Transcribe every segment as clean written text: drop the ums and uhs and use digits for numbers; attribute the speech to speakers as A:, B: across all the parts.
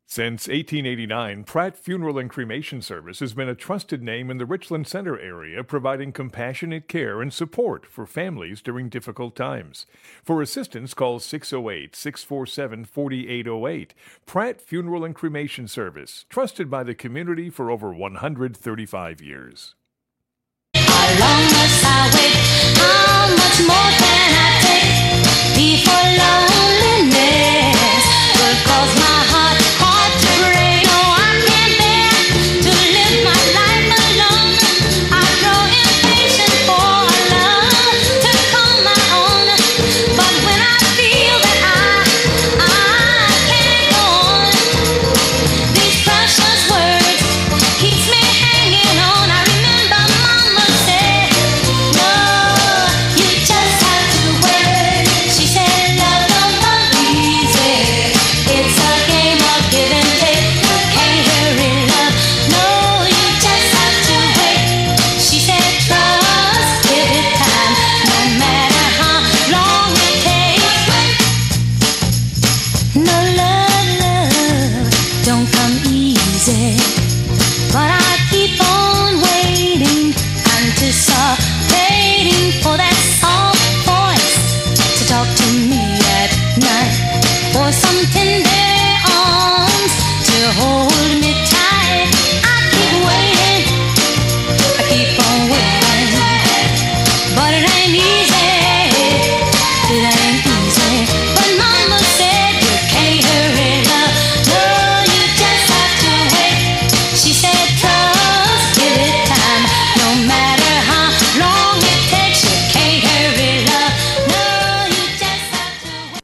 A: Since 1889, Pratt Funeral and Cremation Service has been a trusted name in the Richland Center area, providing compassionate care and support for families during difficult times. For assistance, call 608-647-4808. Pratt Funeral and Cremation Service, trusted by the community for over 135 years.
B: How long must I wait? How much more can I take before loneliness will cause my heart to break? No, I can't bear to live my life alone. I grow impatient for love to call my own. But when I feel that I can't go on, these precious words keeps me hanging on. I remember Mama said, no, you just have to wait. She said, love don't come easy. It's a game of give and take. You can't hurry love. No, you just have to wait. She said, trust, give it time, no matter how long it takes. No, love don't come easy. But I keep on waiting, anticipating for that soft voice to talk to me at night, for some tender arms to hold me tight. I keep waiting, I keep on waiting, but it ain't easy, it ain't easy. But Mama said you can't hurry love, no, you just have to wait. She said trust, give it time, no matter how long it takes. You can't hurry love, no, you just have to wait.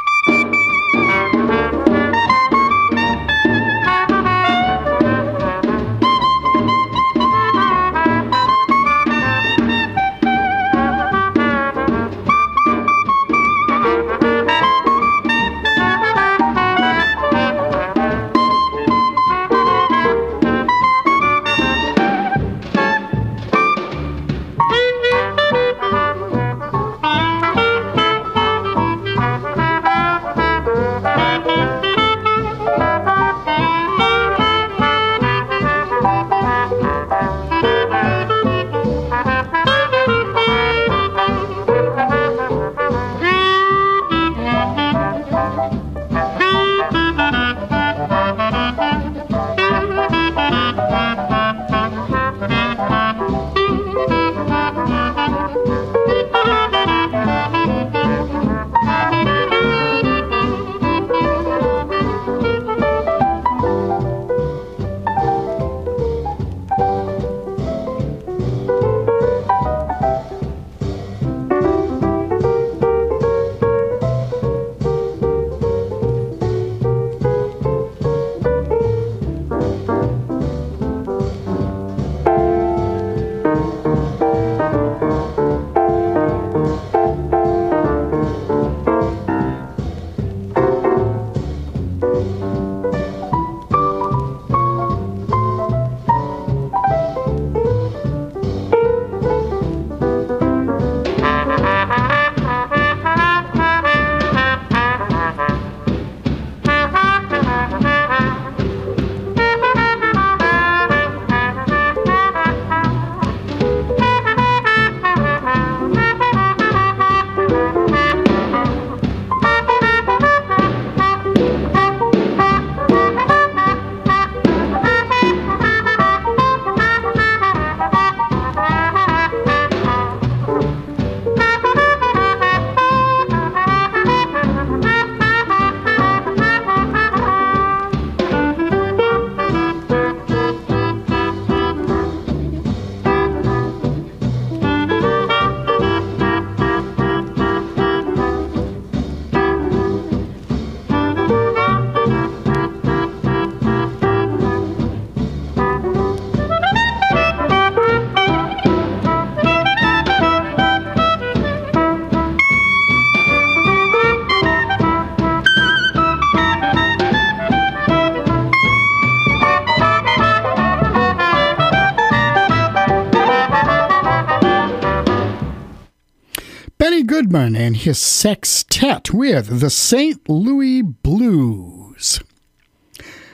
C: Benny Goodman and his sextet with the St. Louis Blues.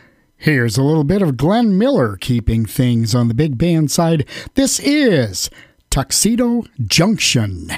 C: Here's a little bit of Glenn Miller keeping things on the big band side. This is Tuxedo Junction.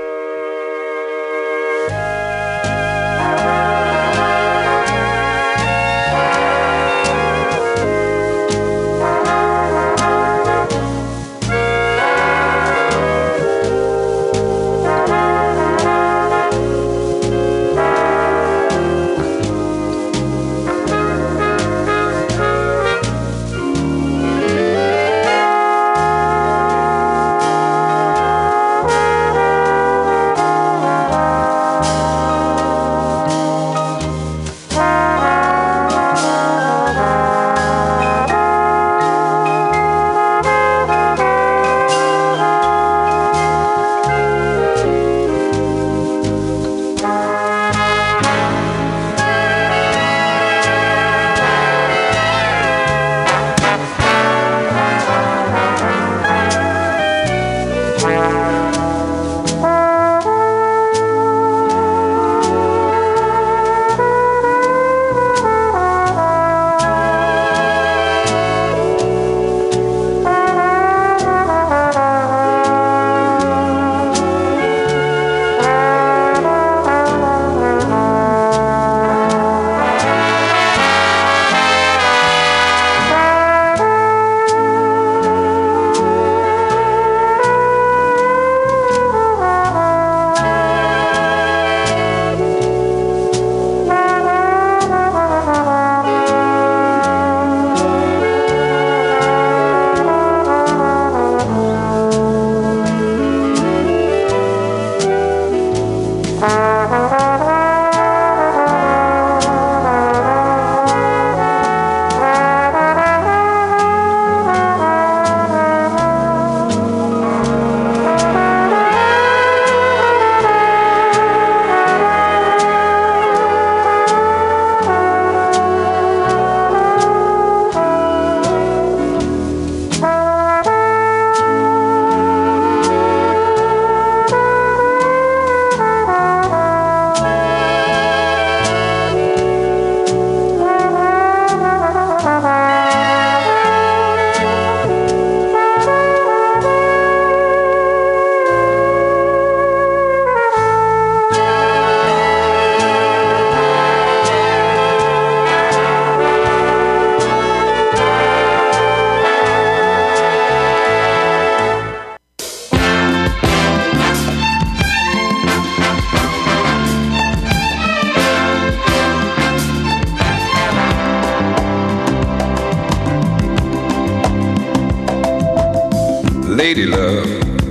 D: Lady love,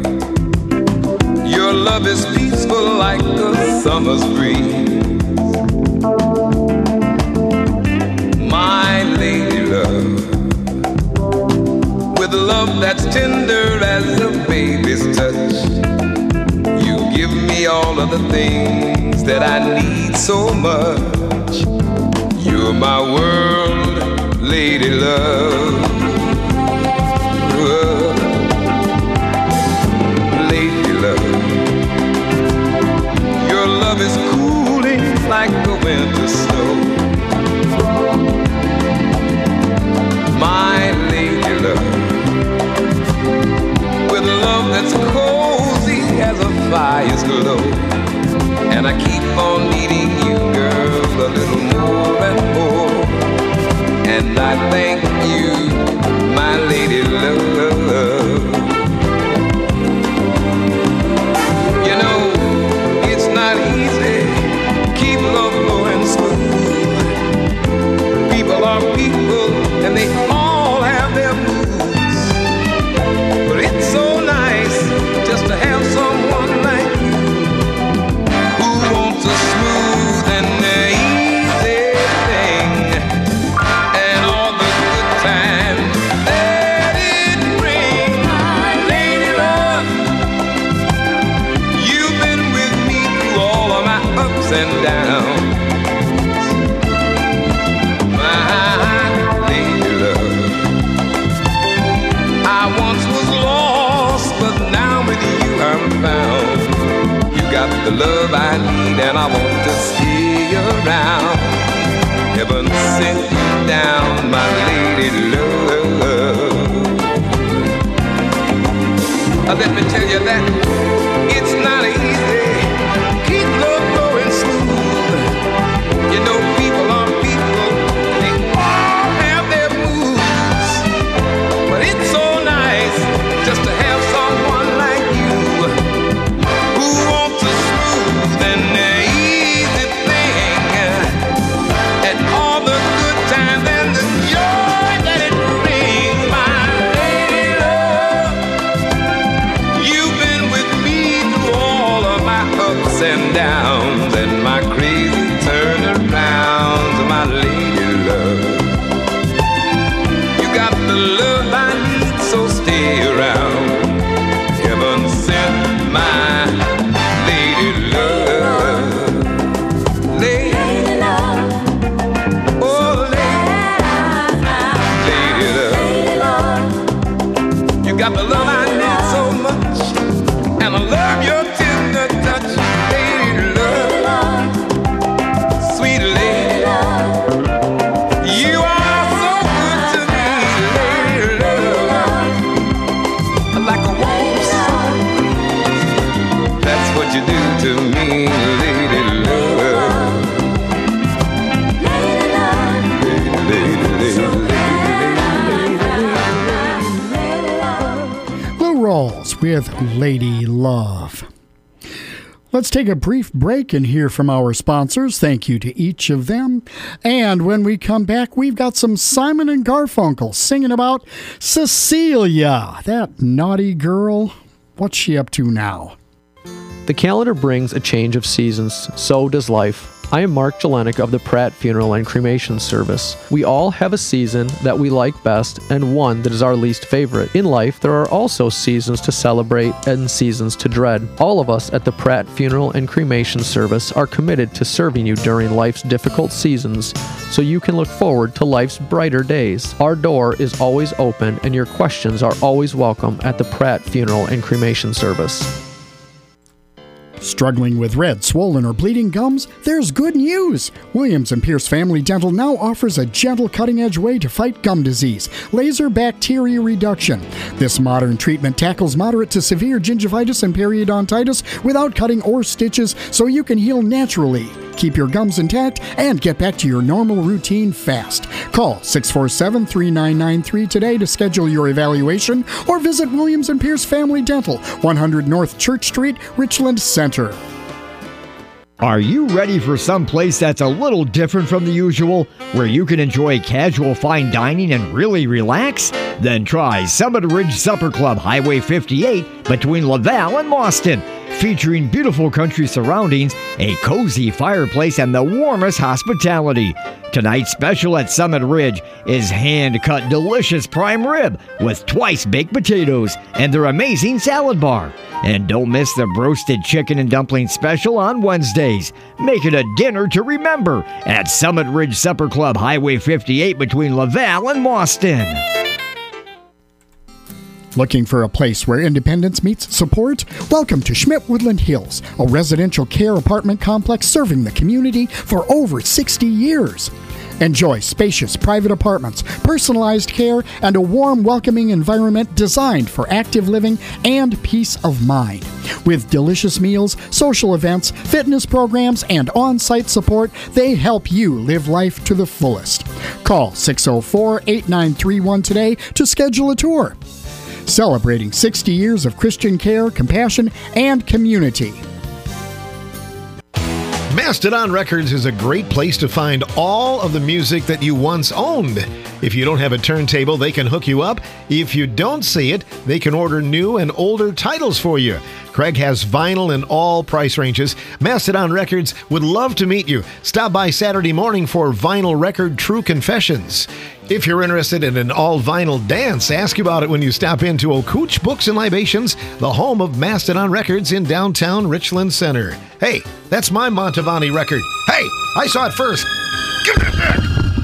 D: your love is peaceful like a summer's breeze. My lady love, with love that's tender as a baby's touch, you give me all of the things that I need so much. You're my world, lady love. Your love is cooling like the winter snow. My lady love, with love that's cozy as a fire's glow. And I keep on needing you, girl, a little more and more. And I thank you, my lady love. Not easy, keep love blowing smooth. People are people and they all have their moods. But it's so nice just to have someone like you who wants a smooth and easy thing, and all the good times that it brings. My lady love, you've been with me all of my ups and downs. My lady love, I once was lost, but now with you I'm found. You got the love I need and I want to stay around. Heaven sent you down, my that it's not easy. Keep love going smooth. You know people are people, they all have their moods. But it's so nice just to have someone like you who wants a smooth and easy thing. And all the good times and the joy that it brings, my lady love. You've been with me through all of my ups and downs and my crazy turnarounds, my lady love. You got the love I need, so stay around. Heaven sent my lady love. Lady love. Oh, lady love. You got the love I need so much, and I love your tender touch, lady love. Sweet lady love. You are so good to me, lady love. Like a warm sun. That's what you do to me, lady love.
C: Lou Rawls with Lady Love. Let's take a brief break and hear from our sponsors. Thank you to each of them. And when we come back, we've got some Simon and Garfunkel singing about Cecilia, that naughty girl. What's she up to now?
E: The calendar brings a change of seasons, so does life. I am Mark Jelenik of the Pratt Funeral and Cremation Service. We all have a season that we like best and one that is our least favorite. In life, there are also seasons to celebrate and seasons to dread. All of us at the Pratt Funeral and Cremation Service are committed to serving you during life's difficult seasons so you can look forward to life's brighter days. Our door is always open and your questions are always welcome at the Pratt Funeral and Cremation Service.
C: Struggling with red, swollen, or bleeding gums? There's good news! Williams & Pierce Family Dental now offers a gentle, cutting-edge way to fight gum disease, laser bacteria reduction. This modern treatment tackles moderate to severe gingivitis and periodontitis without cutting or stitches, so you can heal naturally. Keep your gums intact and get back to your normal routine fast. Call 647-3993 today to schedule your evaluation or visit Williams & Pierce Family Dental, 100 North Church Street, Richland Center.
F: Are you ready for some place that's a little different from the usual, where you can enjoy casual fine dining and really relax? Then try Summit Ridge Supper Club, Highway 58, between Laval and Boston. Featuring beautiful country surroundings, a cozy fireplace, and the warmest hospitality. Tonight's special at Summit Ridge is hand-cut delicious prime rib with twice baked potatoes and their amazing salad bar. And don't miss the roasted chicken and dumpling special on Wednesdays. Make it a dinner to remember at Summit Ridge Supper Club, Highway 58, between Laval and Boston.
C: Looking for a place where independence meets support? Welcome to Schmidt Woodland Hills, a residential care apartment complex serving the community for over 60 years. Enjoy spacious private apartments, personalized care, and a warm, welcoming environment designed for active living and peace of mind. With delicious meals, social events, fitness programs, and on-site support, they help you live life to the fullest. Call 604-8931 today to schedule a tour. Celebrating 60 years of Christian care, compassion, and community.
G: Mastodon Records is a great place to find all of the music that you once owned. If you don't have a turntable, they can hook you up. If you don't see it, they can order new and older titles for you. Craig has vinyl in all price ranges. Mastodon Records would love to meet you. Stop by Saturday morning for vinyl record True Confessions. If you're interested in an all-vinyl dance, ask about it when you stop into Okooch Books and Libations, the home of Mastodon Records in downtown Richland Center. Hey, that's my Montavani record. Hey, I saw it first. Give it back.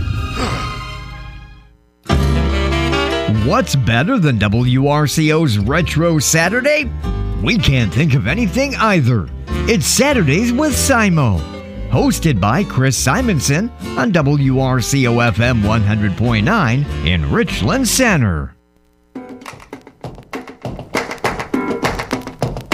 F: What's better than WRCO's Retro Saturday? We can't think of anything either. It's Saturdays with Simo, hosted by Chris Simonson on WRCO FM 100.9 in Richland Center.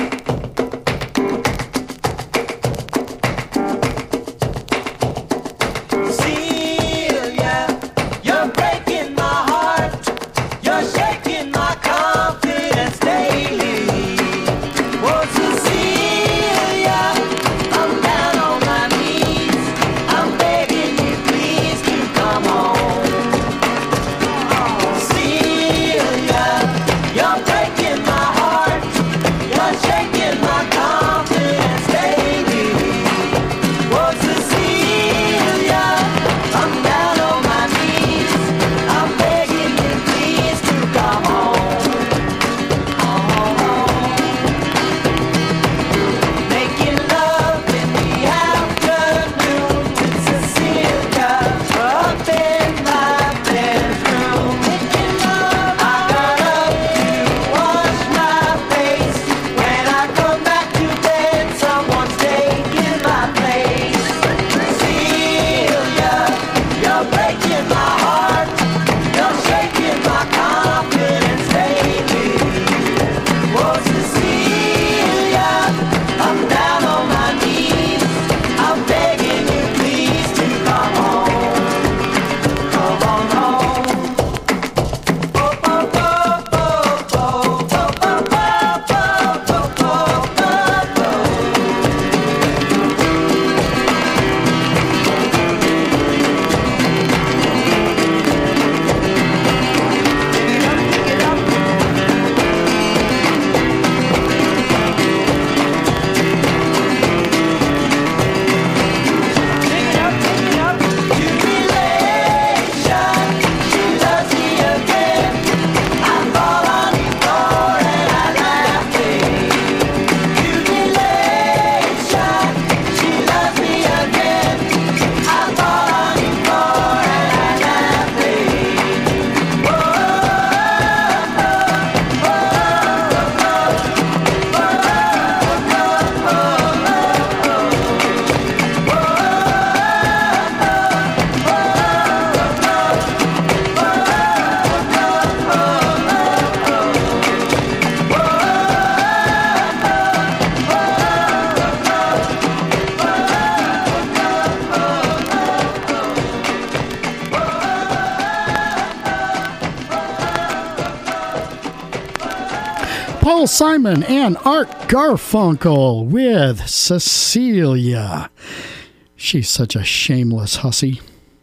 C: Paul Simon and Art Garfunkel with Cecilia. She's such a shameless hussy.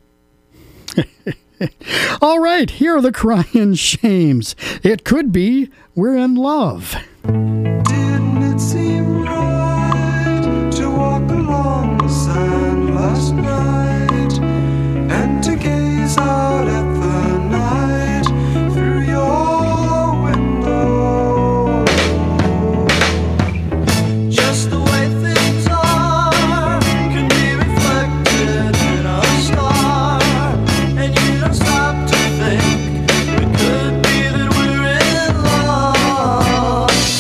C: All right, here are the Crying Shames. It could be We're in Love.
H: Didn't it seem right to walk along the sand last night and to gaze out at the night through your window? Just the way things are can be reflected in a star, and you don't stop to think it could be that we're in love.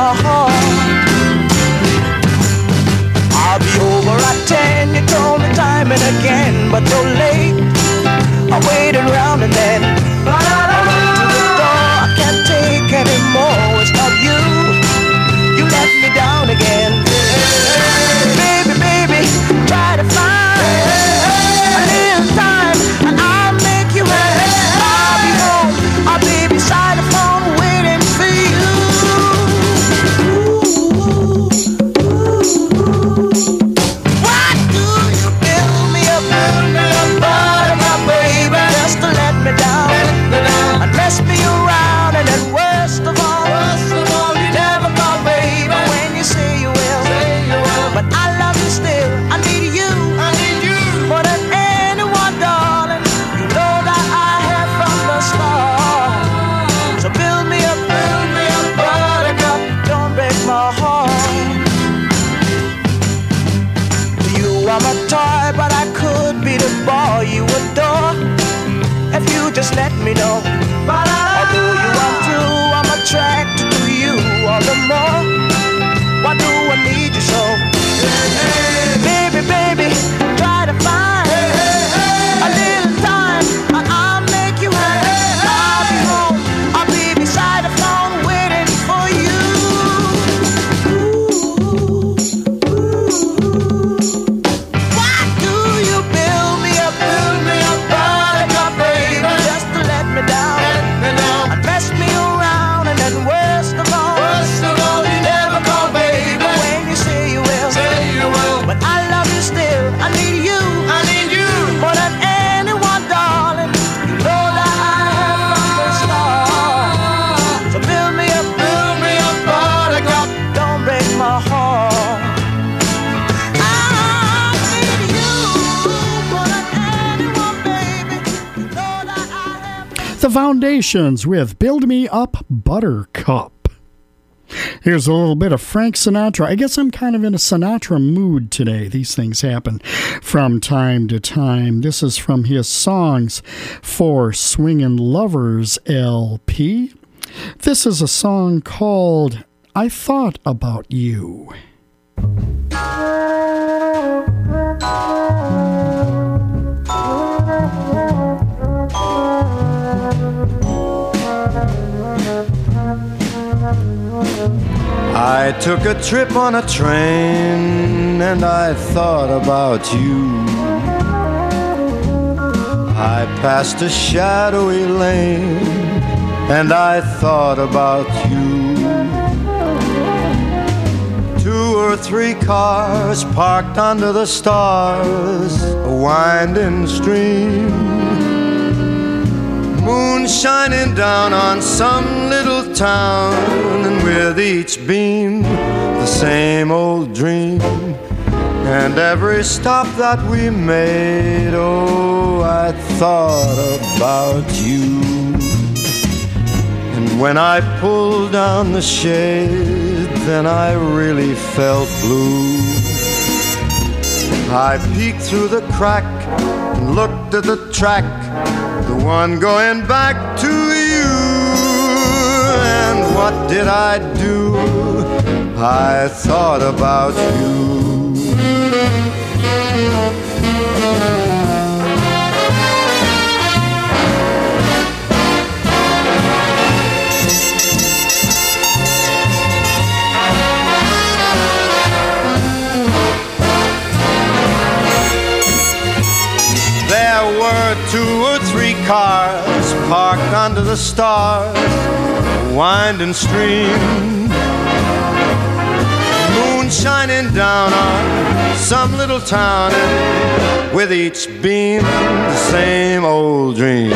H: my heart. I'll be over at 10, you told me time and again, but you're late. I waited round and then I went to the door. I can't take anymore, it's not you. You let me down again. Baby, baby, try to find a little time and I'll make you happy. I'll be home, I'll be beside the phone waiting for you. Why do you build me up, buttercup, baby, just to let me down and mess me around, and then worst of all, you never call, baby, when you say you will. But I love you still, I need you more than anyone, darling. You know that I have from the start. So build me up, buttercup, don't break my heart. You are my toy, but I could be the boy you adore if you just let me know. Although you are true, I'm attracted to you all the more. Why do I need you so? Baby, baby, try to find a little time and I'll make you happy. I'll be home, I'll be beside the phone waiting for you. Why do you build me up, buttercup, baby, just to let me down and mess me around, and then worst of all, you never call, baby, when you say you will. But I love you still, I need you more than anyone, darling. You know that I have from the start. So build me up, buttercup, don't break my heart. I need you more than anyone, baby. You know that I have.
C: The Foundations with Build Me Up, Buttercup. Here's a little bit of Frank Sinatra. I guess I'm kind of in a Sinatra mood today. These things happen from time to time. This is from his Songs for Swingin' Lovers LP. This is a song called I Thought About You.
I: I took a trip on a train and I thought about you. I passed a shadowy lane and I thought about you. 2 or 3 cars parked under the stars, a winding stream, moon shining down on some little town, and with each beam the same old dream. And every stop that we made, oh, I thought about you. And when I pulled down the shade, then I really felt blue. I peeked through the crack and looked at the track, the one going back to you. And what did I do? I thought about you. There were 2 or 3 cars parked under the stars, a winding stream, moon shining down on some little town, and with each beam the same old dream.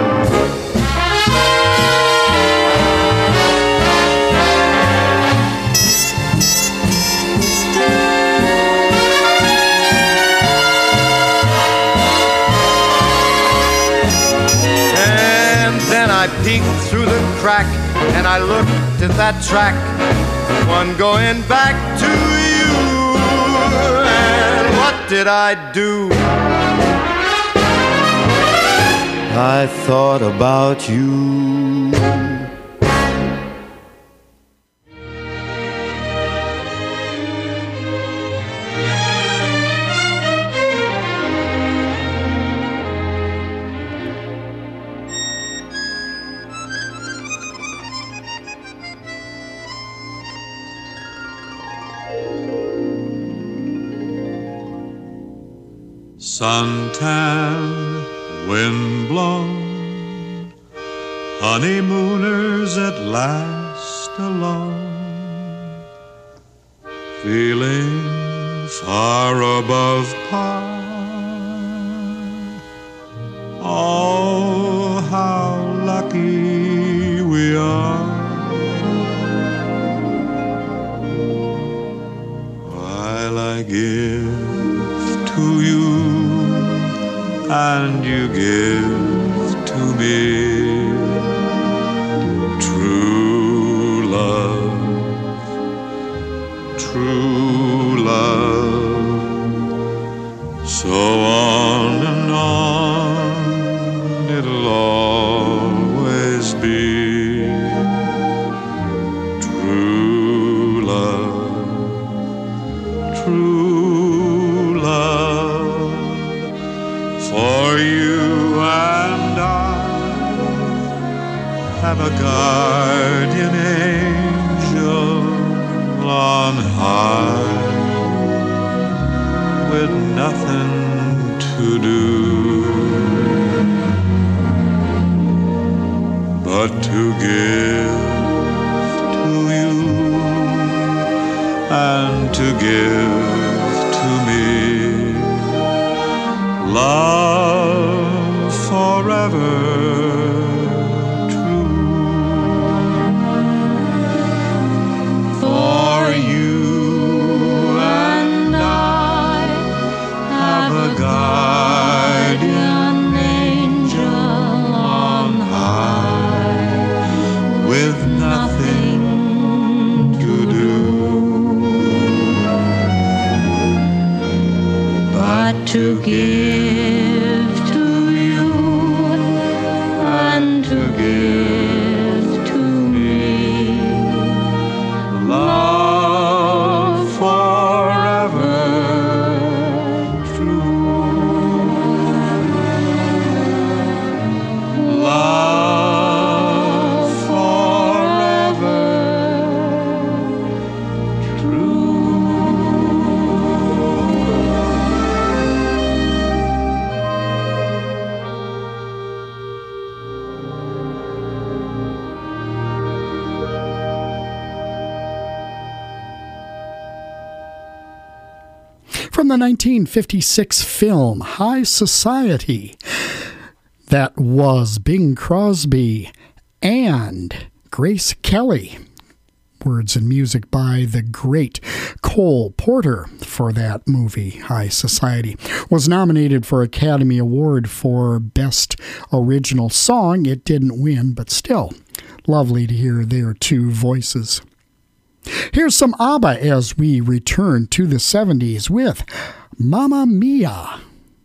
I: I peeked through the crack and I looked at that track, the one going back to you. And what did I do? I thought about you.
J: suntan, wind-blown, honeymooners at last alone, feeling far above par. Oh, how lucky we are. While I give to you and you give to me true love, true love. So on and on it'll always be true love, true love. For you and I have a guardian angel on high, with nothing to do but to give to you and to give to me love forever true. For you and I have a guardian angel on high, with nothing to do but to give to you and to give to me love forever true, love forever true.
C: From the 1956 film High Society, that was Bing Crosby and Grace Kelly. Words and music by the great Cole Porter for that movie, High Society. Was nominated for Academy Award for Best Original Song. It didn't win, but still, lovely to hear their two voices. Here's some ABBA as we return to the 70s with Mamma Mia.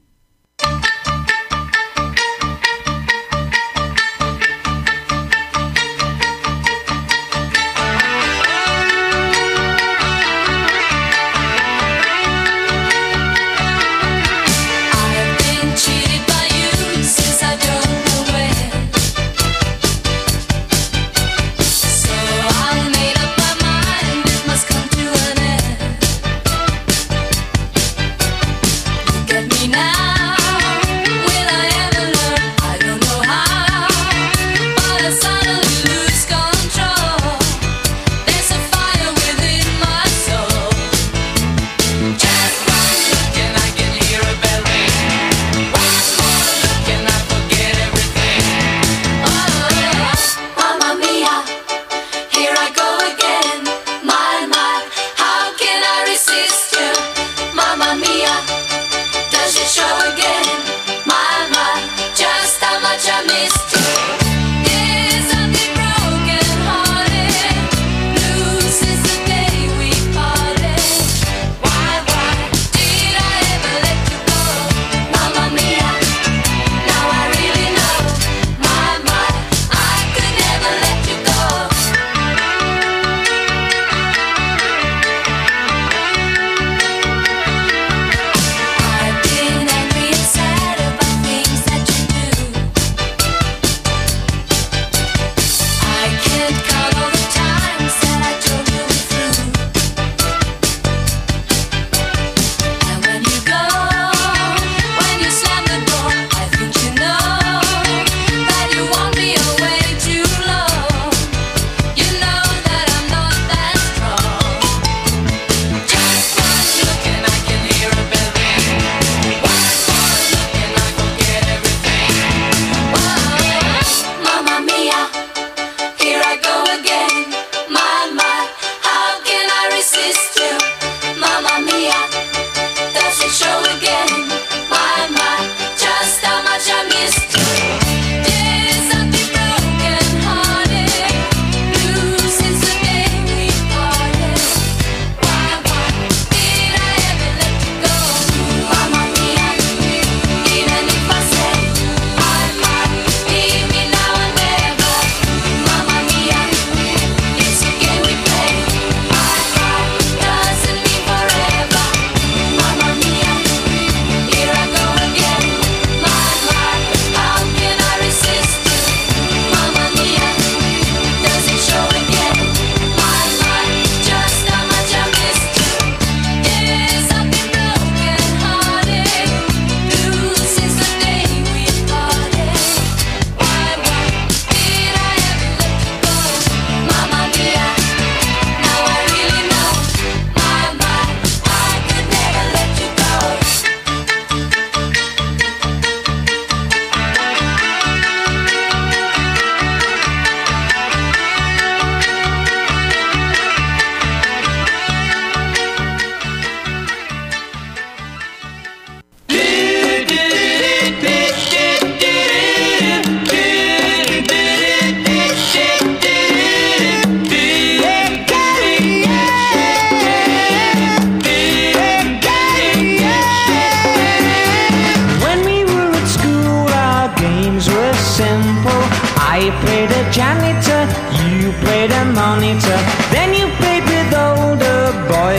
B: I've been cheated by you since I don't know when. So I made up my mind it must come to an end. Look at me now.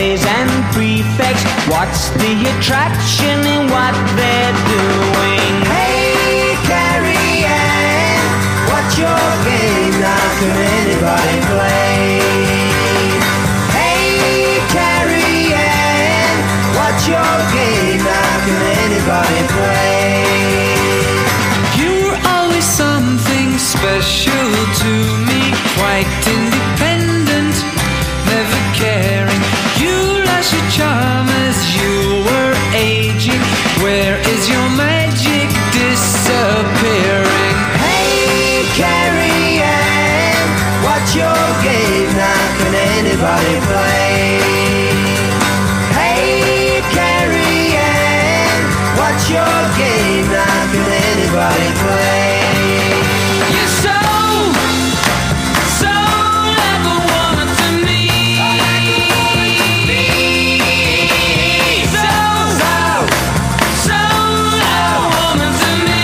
H: boys and prefects. What's the attraction in what they're doing? Hey, Carrie Ann, what's your game? Now can anybody play? Hey, Carrie Ann, what's your game? Now can anybody play?
J: You're always something special to me, quite independent, never caring. You lost your charm as you were aging. Where is your magic disappearing?
H: Hey, Carrie Ann, what's your game? Now can anybody play? Hey, Carrie Ann, what's your game? Now can anybody play?
J: You're so like a woman to me. So like a woman to me.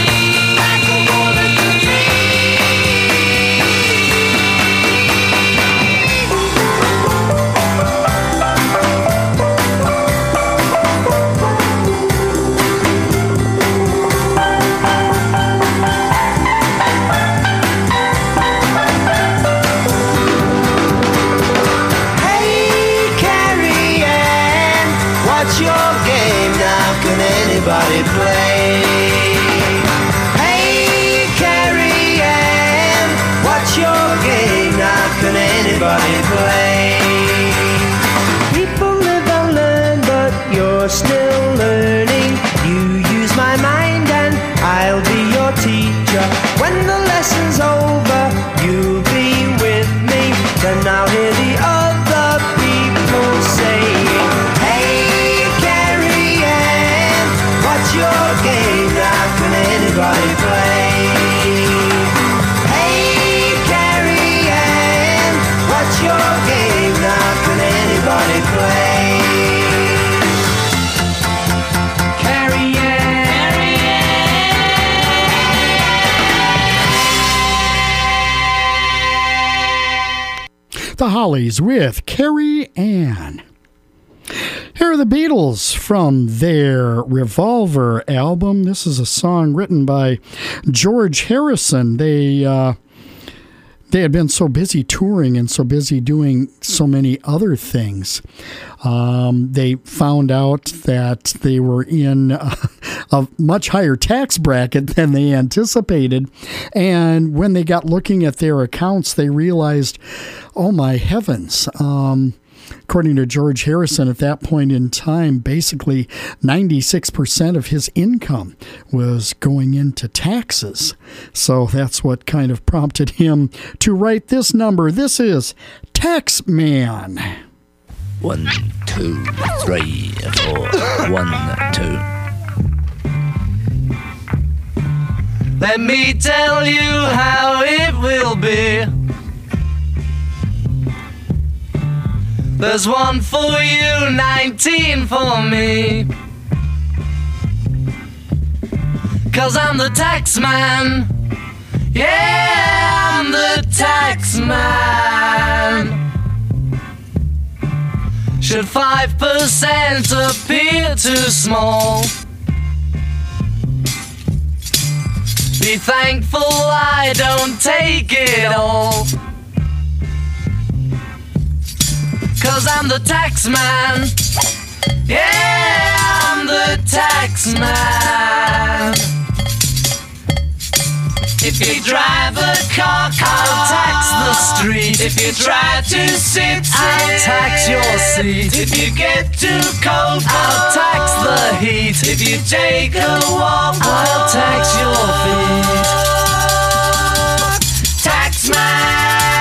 H: Hey, Carrie Ann, what's your game? Now can anybody play? Hey, Carrie Ann, what's your game? Now can anybody play? People live and learn, but you're still learning. You use my mind and I'll be your teacher. When the lesson's over, you'll be with me. Then I'll hear the other people saying, hey, Carrie Ann, what's your game? Now can anybody play? Hey, Carrie Ann, what's your game? Now can anybody play?
J: Carrie
C: The Hollies with Carrie Ann. Here are the Beatles from their Revolver album. This is a song written by George Harrison. They had been so busy touring and so busy doing so many other things. They found out that they were in a much higher tax bracket than they anticipated. And when they got looking at their accounts, they realized, oh my heavens. According to George Harrison, at that point in time, basically 96% of his income was going into taxes. So that's what kind of prompted him to write this number. This is Tax Man.
K: 1, 2, 3, 4. 1, 2.
H: Let me tell you how it will be. There's 1 for you, 19 for me. 'Cause I'm the tax man. Yeah, I'm the tax man. Should 5% appear too small? Be thankful I don't take it all. 'Cause I'm the tax man. Yeah, I'm the tax man. If you drive a car, I'll tax the street. If you try to sit, I'll tax your seat. If you get too cold, I'll tax the heat. If you take a walk, I'll tax your feet. Tax man.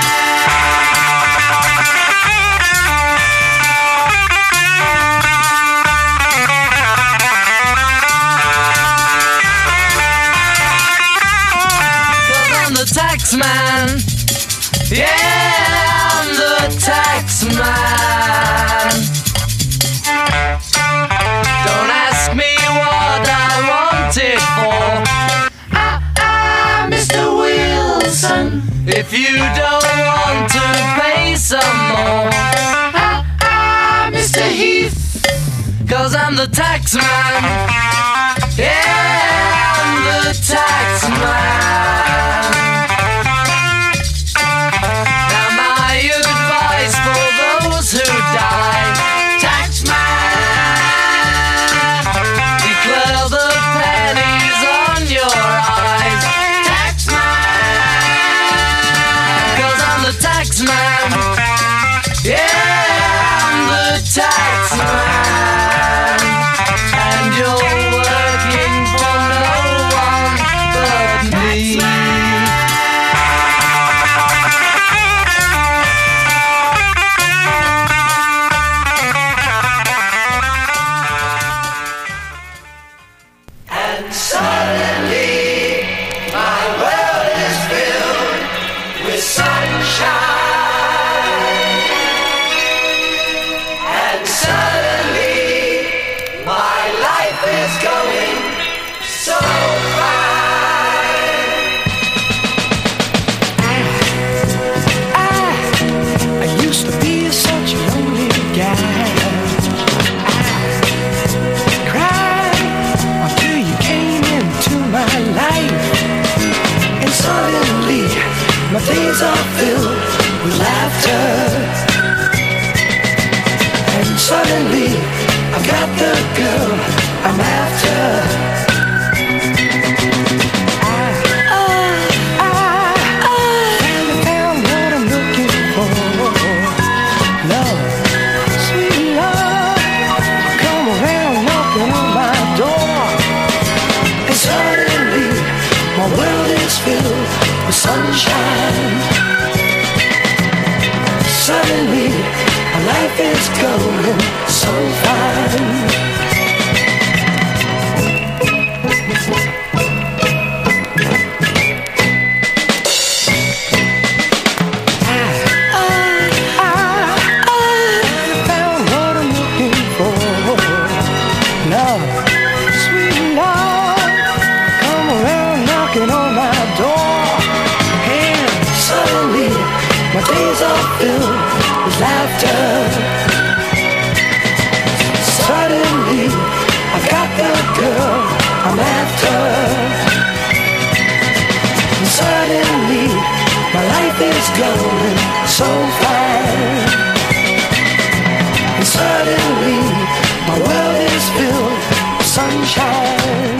H: Tax man, yeah, I'm the tax man. Don't ask me what I want it for. Mr. Wilson, if you don't
J: Mr. Heath, 'cause I'm the tax man. Yeah, I'm the tax man. Now my advice for those who die, tax man, declare the pennies on your eyes, tax man, 'cause I'm the tax man. Yeah, I'm the tax man, and you're working for no one but me.
H: And suddenly my world is filled with sunshine. And suddenly my life is going so fine. I used to be such a lonely guy. I cried until you came into my life. And suddenly my days are filled with laughter. And suddenly I've got the girl I'm after. Finally found what I'm looking for. Love, sweet love, come around knocking on my door. And suddenly my world is filled with sunshine. Suddenly my life is going so fine. I found what I'm looking for. Love, sweet love, come around knocking on my door. And suddenly my days are filled with laughter. Suddenly I got the girl I'm after. And suddenly my life is going so fine. And suddenly my world is filled with sunshine.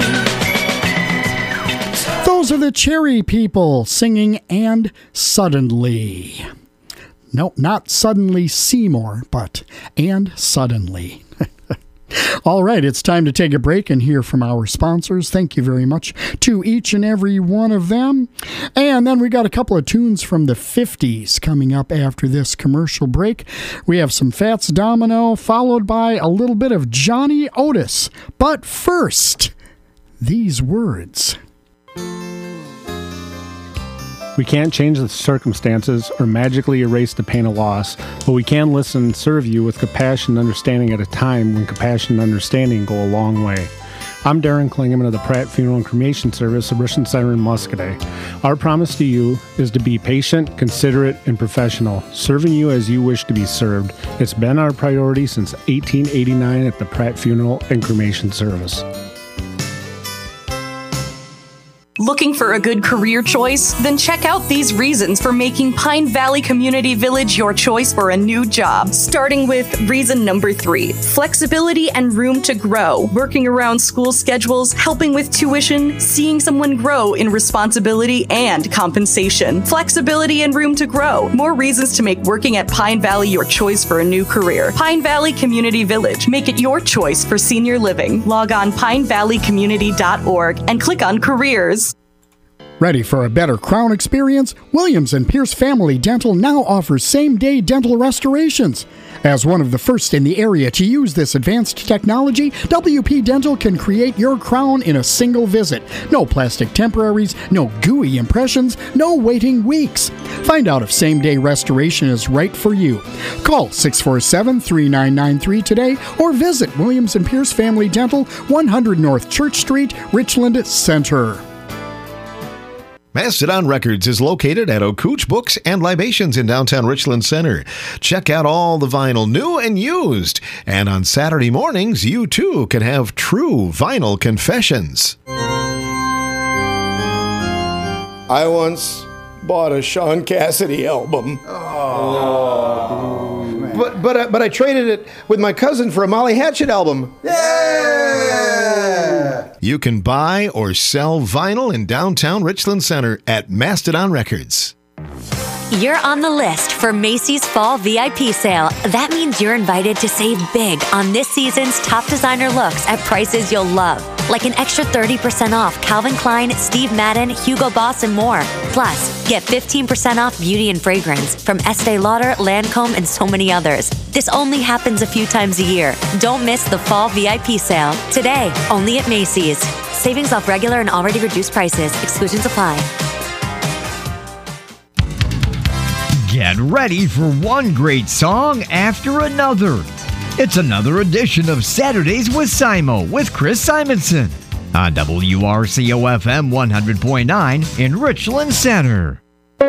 C: Those are the Cherry People singing And Suddenly. No, not Suddenly Seymour, but And Suddenly. All right, it's time to take a break and hear from our sponsors. Thank you very much to each and every one of them. And then we got a couple of tunes from the 50s coming up after this commercial break. We have some Fats Domino, followed by a little bit of Johnny Otis. But first, these words.
L: We can't change the circumstances or magically erase the pain of loss, but we can listen and serve you with compassion and understanding at a time when compassion and understanding go a long way. I'm Darren Klingeman of the Pratt Funeral and Cremation Service of Richland Center in Muscadet. Our promise to you is to be patient, considerate, and professional, serving you as you wish to be served. It's been our priority since 1889 at the Pratt Funeral and Cremation Service.
M: Looking for a good career choice? Then check out these reasons for making Pine Valley Community Village your choice for a new job. Starting with reason number 3, flexibility and room to grow. Working around school schedules, helping with tuition, seeing someone grow in responsibility and compensation. Flexibility and room to grow. More reasons to make working at Pine Valley your choice for a new career. Pine Valley Community Village. Make it your choice for senior living. Log on pinevalleycommunity.org and click on careers.
C: Ready for a better crown experience? Williams & Pierce Family Dental now offers same-day dental restorations. As one of the first in the area to use this advanced technology, WP Dental can create your crown in a single visit. No plastic temporaries, no gooey impressions, no waiting weeks. Find out if same-day restoration is right for you. Call 647-3993 today or visit Williams & Pierce Family Dental, 100 North Church Street, Richland Center.
G: Mastodon Records is located at Okooch Books and Libations in downtown Richland Center. Check out all the vinyl, new and used. And on Saturday mornings, you too can have true vinyl confessions.
N: I once bought a Sean Cassidy album. But I traded it with my cousin for a Molly Hatchet album.
G: You can buy or sell vinyl in downtown Richland Center at Mastodon Records.
O: You're on the list for Macy's Fall VIP Sale. That means you're invited to save big on this season's top designer looks at prices you'll love. Like an extra 30% off Calvin Klein, Steve Madden, Hugo Boss, and more. Plus, get 15% off beauty and fragrance from Estee Lauder, Lancome, and so many others. This only happens a few times a year. Don't miss the Fall VIP Sale. Today, only at Macy's. Savings off regular and already reduced prices. Exclusions apply.
F: Get ready for one great song after another. It's another edition of Saturdays with Simo with Chris Simonson on WRCO-FM 100.9 in Richland Center.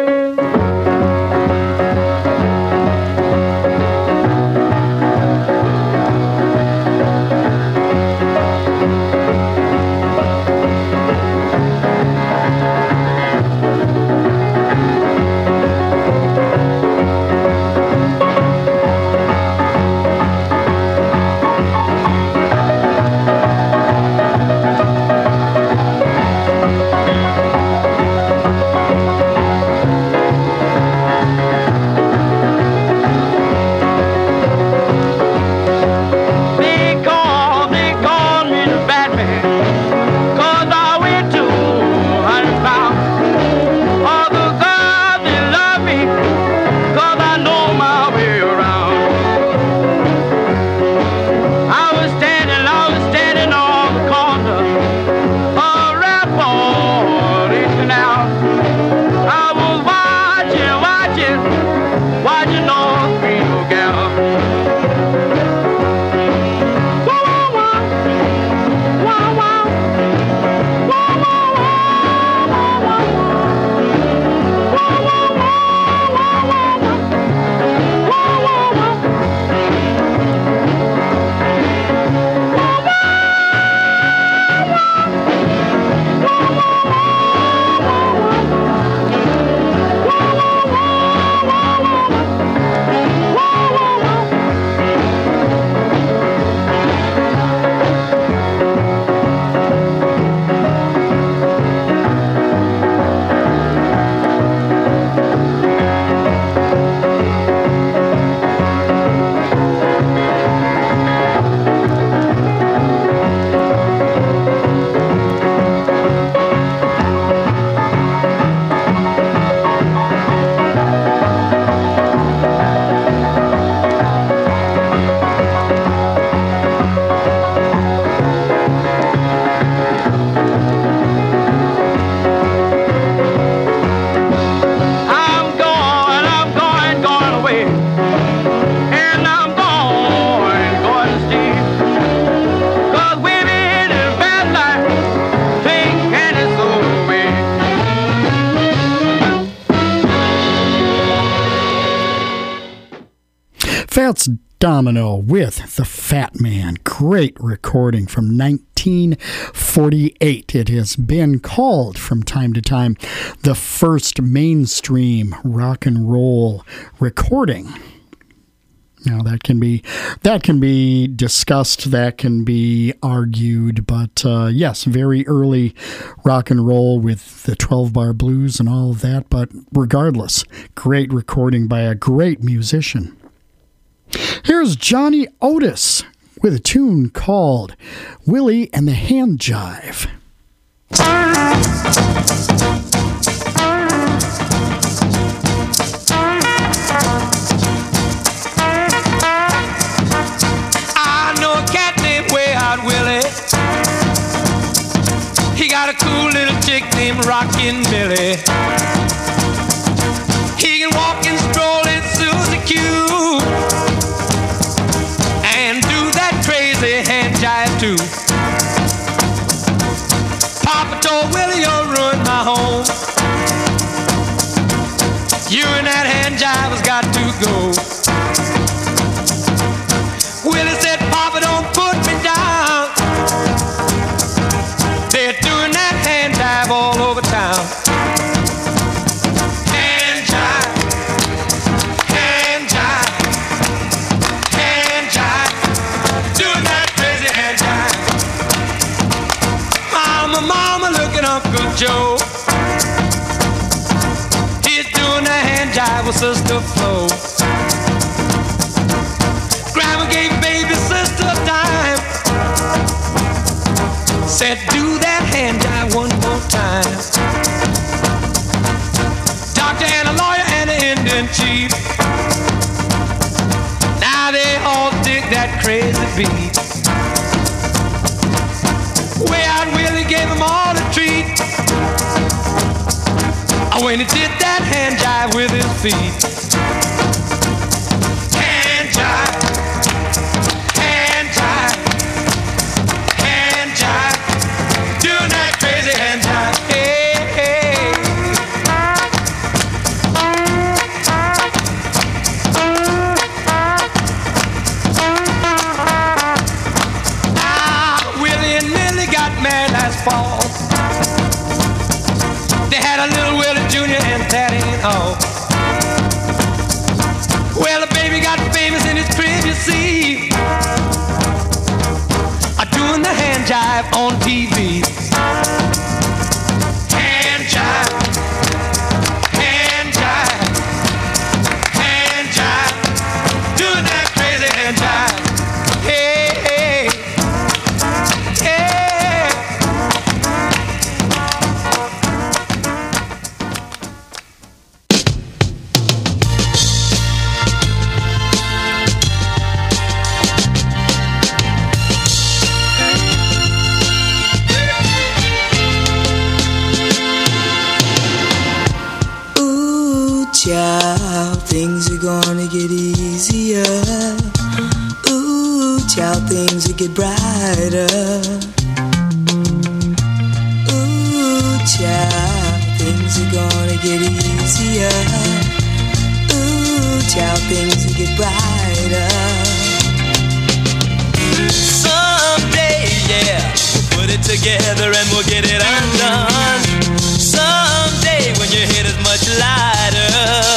C: Fats Domino with The Fat Man. Great recording from 1948. It has been called from time to time the first mainstream rock and roll recording. Now that can be discussed, that can be argued, but yes, very early rock and roll with the 12-bar blues and all of that, but regardless, great recording by a great musician. Here's Johnny Otis with a tune called Willie and the Hand Jive.
H: I know a cat named Way Out Willie. He got a cool little chick named Rockin' Billy. He can walk and stroll in Susie Q and do that crazy hand jive too. Papa told Willie, you'll ruin my home.
D: You and that hand jive has got to go. Willie said, Papa, don't put me down. They're doing that hand jive all over town. Hand jive, hand jive, hand jive, doing that crazy hand jive. Mama, mama, look at Uncle Joe. He's doing the hand jive with Sister Flo. Grandma gave baby sister a dime. Said do that hand jive one more time. Doctor and a lawyer and an Indian chief. Now they all dig that crazy beat. Way out Willie gave them all a treat. When he did that hand jive with his feet. Hand jive, hand jive, hand jive, doing that crazy hand jive. Hey, hey. Ah, Willie and Millie got married last fall. They had a little Willie Jr. and that ain't all. Well, the baby got famous in his crib, you see. Doing the hand jive on TV. Hand jive, hand jive, hand jive, doing that crazy hand jive. Hey, hey, hey.
J: Child, things are gonna get easier. Ooh, child, things will get brighter. Ooh, child, things are gonna get easier. Ooh, child, things will get brighter.
H: Someday, yeah, we'll put it together and we'll get it undone. Someday when your head is much lighter.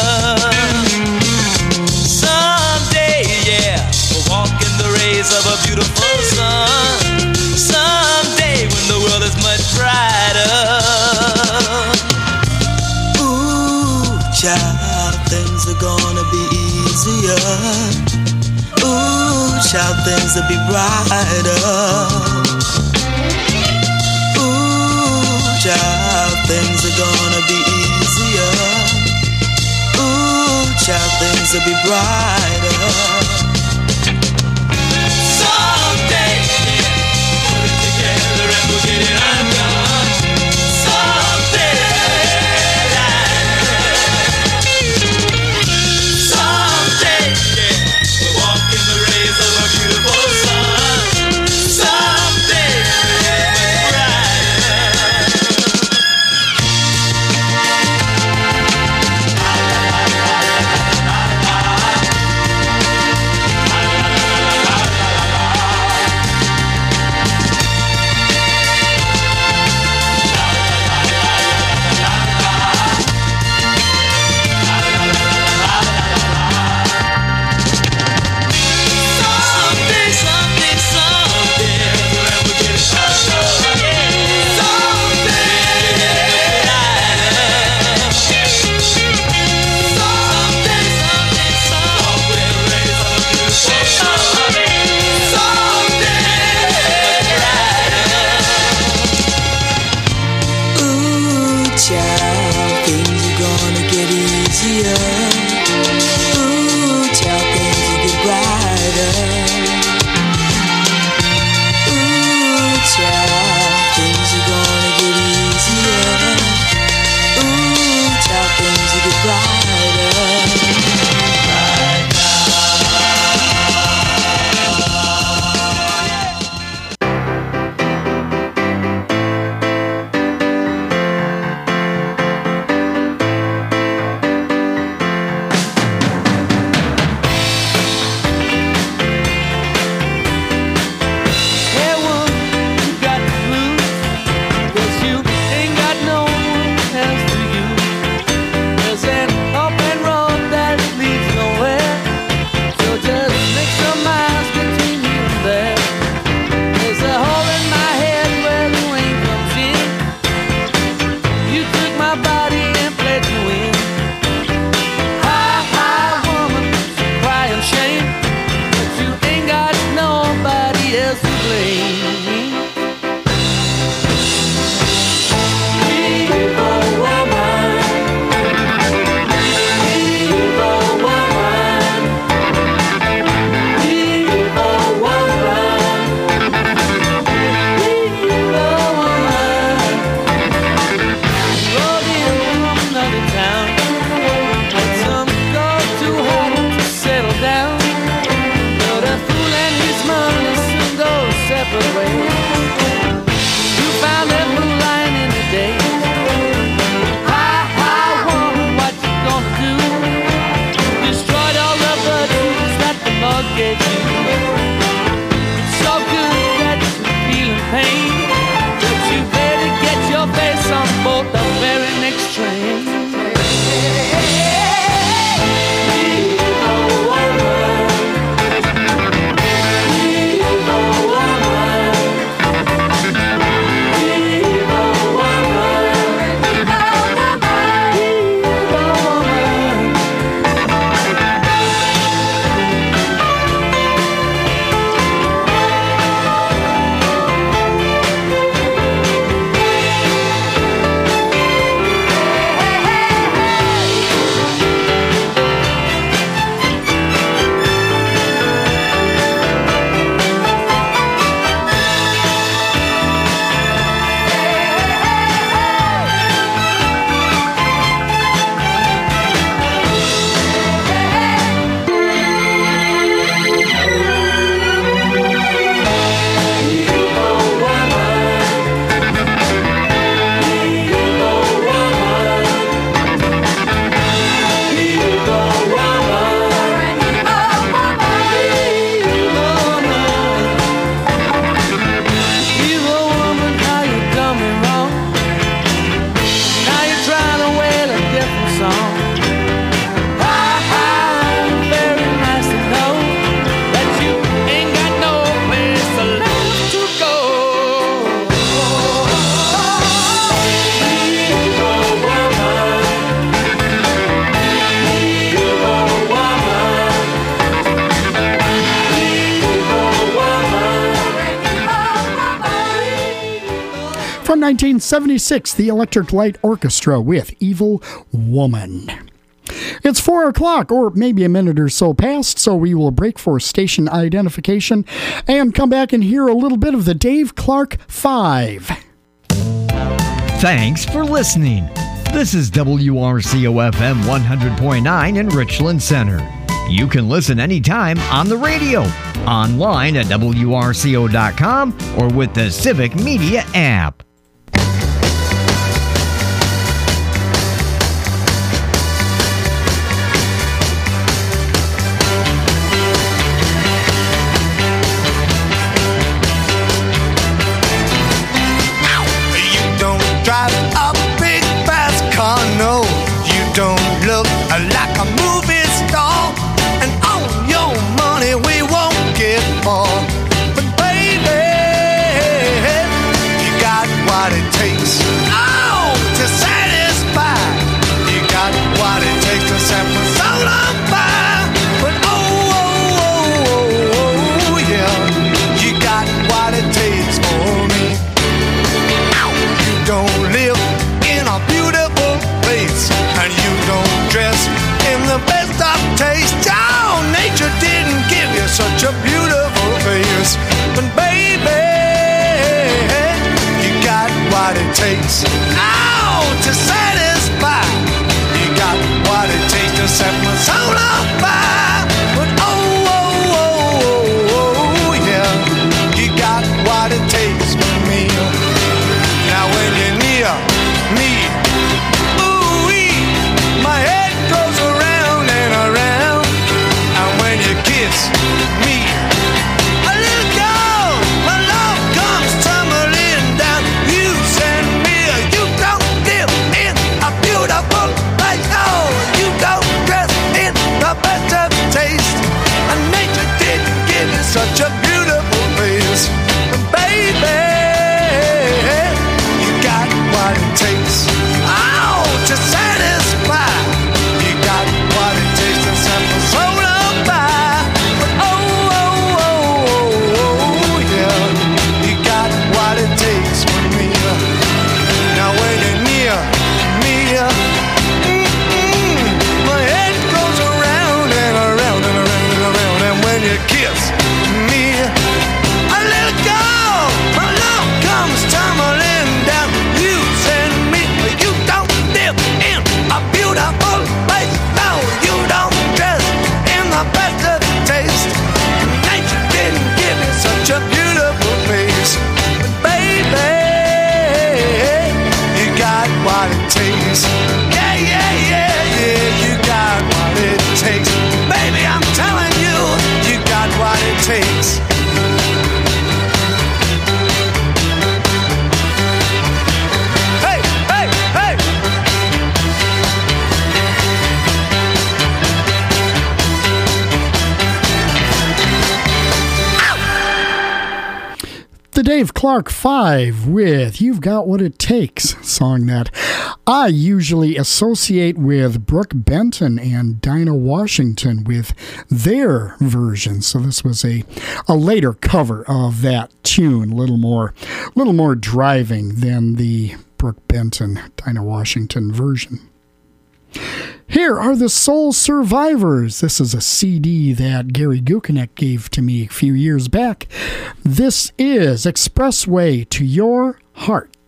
H: Someday, yeah, we'll walk in the rays of a beautiful sun. Someday when the world is much brighter.
J: Ooh, child, things are gonna be easier. Ooh, child, things will be brighter. Child, things are gonna be easier. Ooh, child, things will be brighter.
H: Someday, yeah, put it together and we'll get it undone. Someday, someday, yeah, we'll walk in the rays of a beautiful sun. Someday,
C: From 1976, the Electric Light Orchestra with Evil Woman. It's 4 o'clock, or maybe a minute or so past, so we will break for station identification and come back and hear a little bit of the Dave Clark 5.
F: Thanks for listening. This is WRCO FM 100.9 in Richland Center. You can listen anytime on the radio, online at WRCO.com, or with the Civic Media app.
H: Like a movie star, and on your money we won't get more. But baby, you got what it takes, oh, to satisfy. You got what it takes to set my soul on fire. But oh, yeah, you got what it takes for me. You don't live in a beautiful place, and you don't dress in the best of taste. Oh, nature didn't give you such a beautiful face. But baby, you got what it takes, oh, to satisfy. You got what it takes to set my soul on fire. But oh, yeah, you got what it takes for me. Now when you're near me, my head goes around and around, and when you kiss me, a little girl, my love comes tumbling down. You send me, you don't live in a beautiful place. Oh, you don't dress in the best of taste, and nature didn't give you such a beautiful face. But baby, you got what it takes, oh, to satisfy. You got what it takes to set my soul on fire. But oh, yeah, you got what it takes for me. Now when you're near me, my head goes around and around and around and around, and when you kiss me, a little girl, my love comes tumbling down. You send me, you don't live in a beautiful place. No, you don't dress in the best of taste. Nature didn't give you such a beautiful face. But baby, you got what it takes. Yeah, yeah, yeah, yeah, you got what it takes. Baby, I'm telling you, you got what it takes. Hey, hey, hey!
C: The Dave Clark 5 with You've Got What It Takes, song that I usually associate with Brooke Benton and Dinah Washington with their version. So this was a later cover of that tune, a little more driving than the Brooke Benton, Dinah Washington version. Here are the Soul Survivors. This is a CD that Gary Gukenek gave to me a few years back. This is Expressway to Your Heart.